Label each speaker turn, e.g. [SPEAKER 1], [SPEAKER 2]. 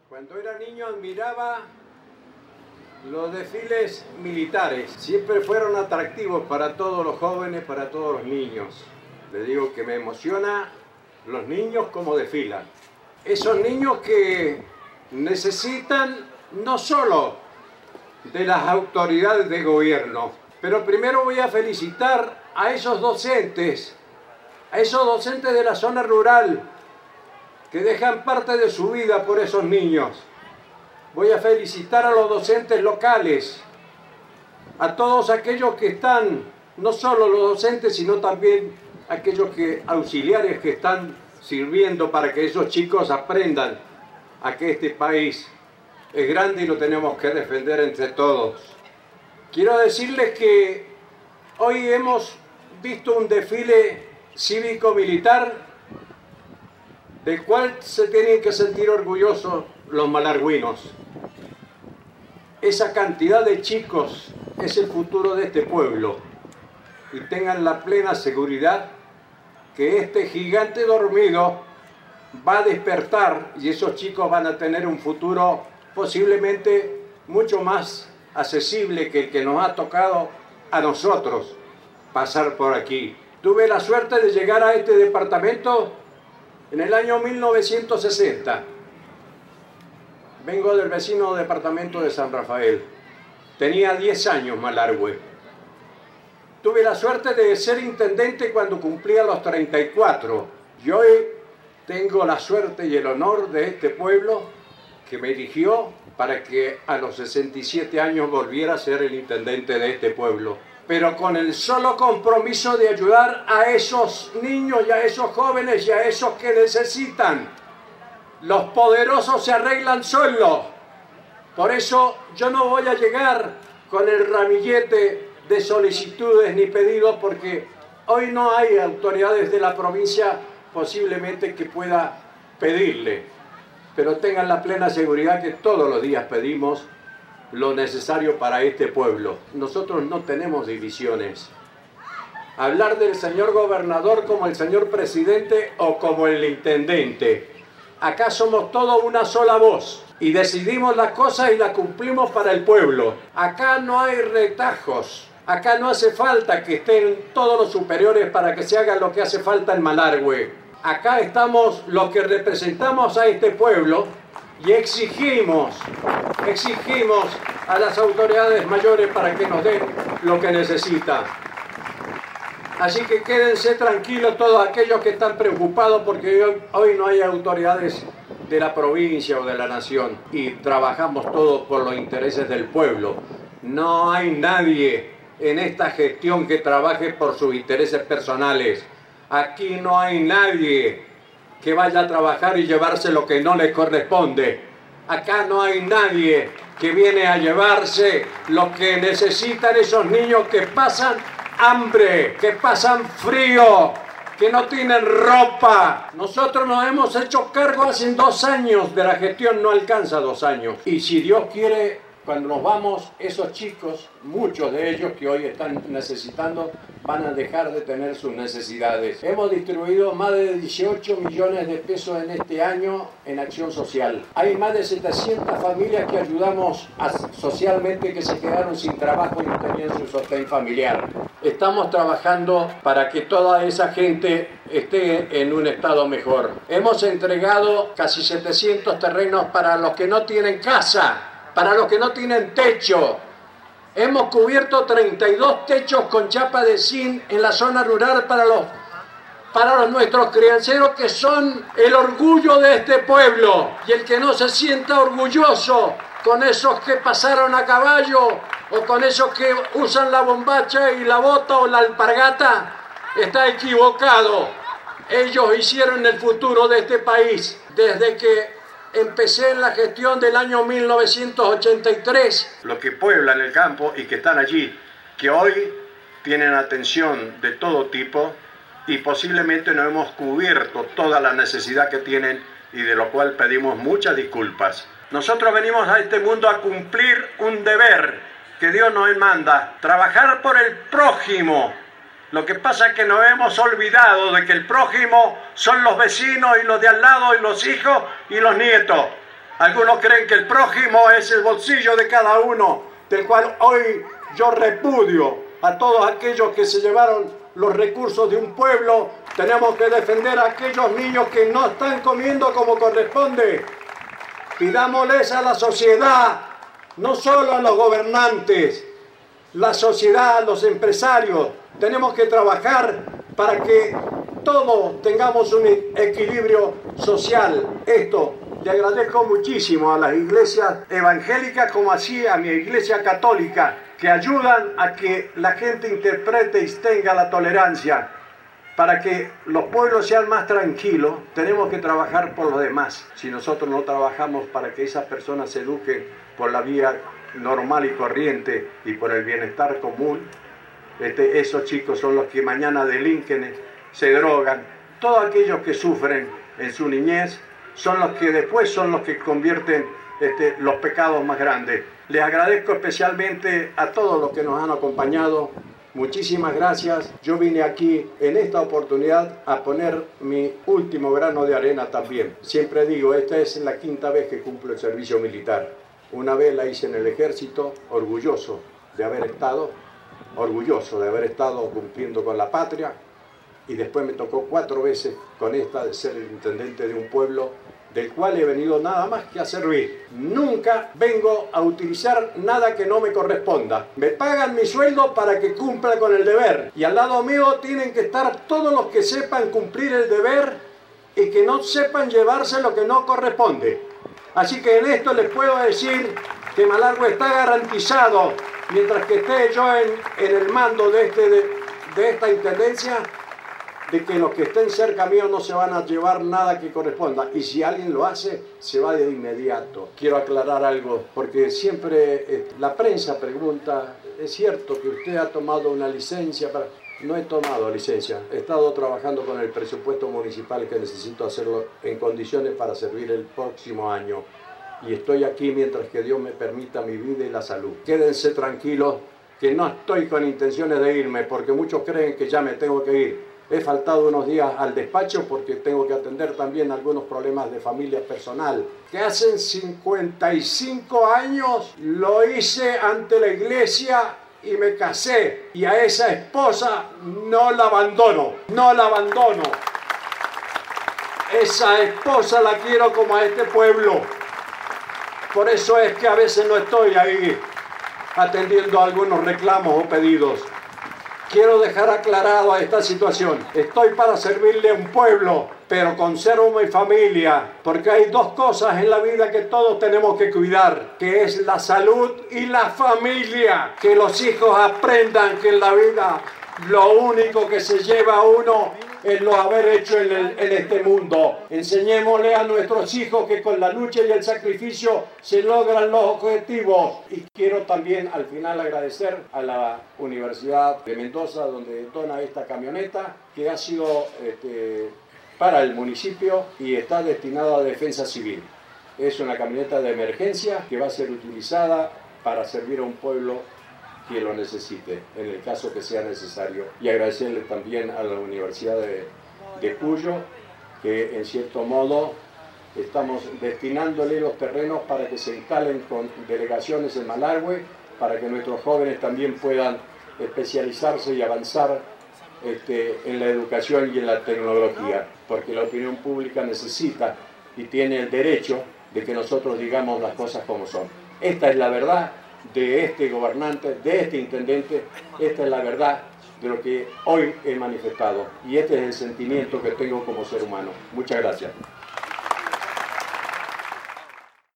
[SPEAKER 1] Cuando era niño admiraba los desfiles militares. Siempre fueron atractivos para todos los jóvenes, para todos los niños. Les digo que me emociona los niños como desfilan. Esos niños que necesitan no solo de las autoridades de gobierno, pero primero voy a felicitar a esos docentes de la zona rural que dejan parte de su vida por esos niños. Voy a felicitar a los docentes locales, a todos aquellos que están, no solo los docentes, sino también aquellos auxiliares que están sirviendo para que esos chicos aprendan a que este país es grande y lo tenemos que defender entre todos. Quiero decirles que hoy hemos visto un desfile cívico-militar del cual se tienen que sentir orgullosos los malargüinos. Esa cantidad de chicos es el futuro de este pueblo y tengan la plena seguridad que este gigante dormido va a despertar y esos chicos van a tener un futuro posiblemente mucho más accesible que el que nos ha tocado a nosotros pasar por aquí. Tuve la suerte de llegar a este departamento en el año 1960. Vengo del vecino departamento de San Rafael. Tenía 10 años Malargüe. Tuve la suerte de ser intendente cuando cumplía los 34. Y hoy tengo la suerte y el honor de este pueblo que me eligió para que a los 67 años volviera a ser el intendente de este pueblo. Pero con el solo compromiso de ayudar a esos niños y a esos jóvenes y a esos que necesitan. Los poderosos se arreglan solos. Por eso yo no voy a llegar con el ramillete de solicitudes ni pedidos, porque hoy no hay autoridades de la provincia posiblemente que pueda pedirle. Pero tengan la plena seguridad que todos los días pedimos lo necesario para este pueblo. Nosotros no tenemos divisiones. Hablar del señor gobernador como el señor presidente o como el intendente. Acá somos todos una sola voz y decidimos las cosas y las cumplimos para el pueblo. Acá no hay retajos. Acá no hace falta que estén todos los superiores para que se haga lo que hace falta en Malargüe. Acá estamos los que representamos a este pueblo y exigimos a las autoridades mayores para que nos den lo que necesitan. Así que quédense tranquilos todos aquellos que están preocupados porque hoy no hay autoridades de la provincia o de la nación y trabajamos todos por los intereses del pueblo. No hay nadie en esta gestión que trabaje por sus intereses personales. Aquí no hay nadie que vaya a trabajar y llevarse lo que no les corresponde. Acá no hay nadie que viene a llevarse lo que necesitan esos niños que pasan hambre, que pasan frío, que no tienen ropa. Nosotros nos hemos hecho cargo hace 2 años de la gestión, no alcanza 2 años. Y si Dios quiere, cuando nos vamos, esos chicos, muchos de ellos que hoy están necesitando, van a dejar de tener sus necesidades. Hemos distribuido más de 18 millones de pesos en este año en acción social. Hay más de 700 familias que ayudamos socialmente que se quedaron sin trabajo y no tenían su sostén familiar. Estamos trabajando para que toda esa gente esté en un estado mejor. Hemos entregado casi 700 terrenos para los que no tienen casa, para los que no tienen techo. Hemos cubierto 32 techos con chapa de zinc en la zona rural para los nuestros crianceros que son el orgullo de este pueblo. Y el que no se sienta orgulloso con esos que pasaron a caballo o con esos que usan la bombacha y la bota o la alpargata, está equivocado. Ellos hicieron el futuro de este país. Desde que empecé en la gestión del año 1983. Los que pueblan el campo y que están allí, que hoy tienen atención de todo tipo y posiblemente no hemos cubierto toda la necesidad que tienen y de lo cual pedimos muchas disculpas. Nosotros venimos a este mundo a cumplir un deber que Dios nos manda, trabajar por el prójimo. Lo que pasa es que nos hemos olvidado de que el prójimo son los vecinos y los de al lado y los hijos y los nietos. Algunos creen que el prójimo es el bolsillo de cada uno, del cual hoy yo repudio a todos aquellos que se llevaron los recursos de un pueblo. Tenemos que defender a aquellos niños que no están comiendo como corresponde. Pidámosles a la sociedad, no solo a los gobernantes, la sociedad, los empresarios. Tenemos que trabajar para que todos tengamos un equilibrio social. Esto le agradezco muchísimo a las iglesias evangélicas como así a mi iglesia católica, que ayudan a que la gente interprete y tenga la tolerancia. Para que los pueblos sean más tranquilos, tenemos que trabajar por los demás. Si nosotros no trabajamos para que esas personas se eduquen por la vía normal y corriente y por el bienestar común, esos chicos son los que mañana delinquen, se drogan. Todos aquellos que sufren en su niñez son los que después son los que convierten los pecados más grandes. Les agradezco especialmente a todos los que nos han acompañado. Muchísimas gracias. Yo vine aquí en esta oportunidad a poner mi último grano de arena también. Siempre digo, esta es la 5ª vez que cumplo el servicio militar. Una vez la hice en el ejército, orgulloso de haber estado cumpliendo con la patria, y después me tocó 4 veces con esta de ser el intendente de un pueblo del cual he venido nada más que a servir. Nunca vengo a utilizar nada que no me corresponda. Me pagan mi sueldo para que cumpla con el deber, y al lado mío tienen que estar todos los que sepan cumplir el deber y que no sepan llevarse lo que no corresponde. Así que en esto les puedo decir que Malargüe está garantizado, mientras que esté yo en el mando de esta intendencia, de que los que estén cerca mío no se van a llevar nada que corresponda, y si alguien lo hace, se va de inmediato. Quiero aclarar algo, porque siempre la prensa pregunta, ¿es cierto que usted ha tomado una licencia para...? No he tomado licencia, he estado trabajando con el presupuesto municipal que necesito hacerlo en condiciones para servir el próximo año, y estoy aquí mientras que Dios me permita mi vida y la salud. Quédense tranquilos que no estoy con intenciones de irme, porque muchos creen que ya me tengo que ir. He faltado unos días al despacho porque tengo que atender también algunos problemas de familia personal. Que hace 55 años lo hice ante la iglesia y me casé. Y a esa esposa no la abandono, no la abandono. Esa esposa la quiero como a este pueblo. Por eso es que a veces no estoy ahí atendiendo algunos reclamos o pedidos. Quiero dejar aclarado a esta situación. Estoy para servirle a un pueblo, pero conservo mi familia, porque hay 2 cosas en la vida que todos tenemos que cuidar, que es la salud y la familia. Que los hijos aprendan que en la vida lo único que se lleva a uno es lo haber hecho en este mundo. Enseñémosle a nuestros hijos que con la lucha y el sacrificio se logran los objetivos. Y quiero también al final agradecer a la Universidad de Mendoza, donde dona esta camioneta, que ha sido para el municipio y está destinada a defensa civil. Es una camioneta de emergencia que va a ser utilizada para servir a un pueblo que lo necesite, en el caso que sea necesario. Y agradecerle también a la Universidad de Cuyo, que en cierto modo estamos destinándole los terrenos para que se instalen con delegaciones en Malargüe, para que nuestros jóvenes también puedan especializarse y avanzar en la educación y en la tecnología, porque la opinión pública necesita y tiene el derecho de que nosotros digamos las cosas como son. Esta es la verdad de este gobernante, de este intendente. Esta es la verdad de lo que hoy he manifestado, y este es el sentimiento que tengo como ser humano. Muchas gracias.